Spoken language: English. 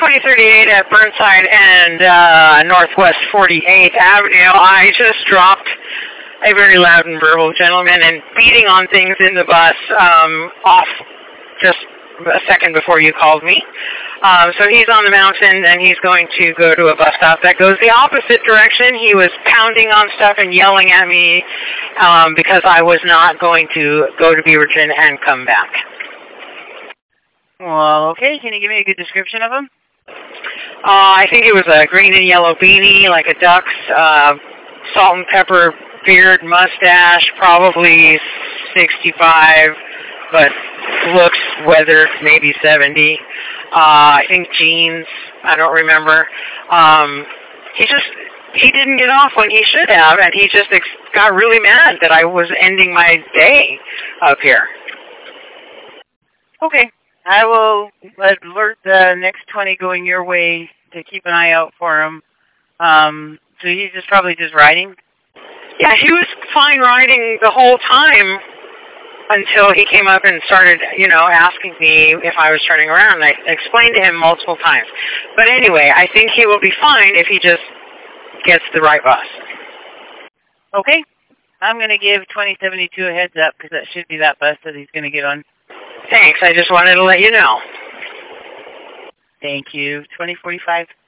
2038 at Burnside and Northwest 48th Avenue. I just dropped a very loud and verbal gentleman and beating on things in the bus off just a second before you called me. So he's on the mountain, and he's going to go to a bus stop that goes the opposite direction. He was pounding on stuff and yelling at me because I was not going to go to Beaverton and come back. Well, okay. Can you give me a good description of him? I think it was a green and yellow beanie, like a duck's, salt and pepper beard, mustache, probably 65, but looks weathered, maybe 70. I think jeans, I don't remember. He didn't get off when he should have, and he just got really mad that I was ending my day up here. Okay. I will alert the next 20 going your way to keep an eye out for him. So he's probably just riding? Yeah, he was fine riding the whole time until he came up and started, asking me if I was turning around. I explained to him multiple times. But anyway, I think he will be fine if he just gets the right bus. Okay. I'm going to give 2072 a heads up because that should be that bus that he's going to get on. Thanks. I just wanted to let you know. Thank you. 2045.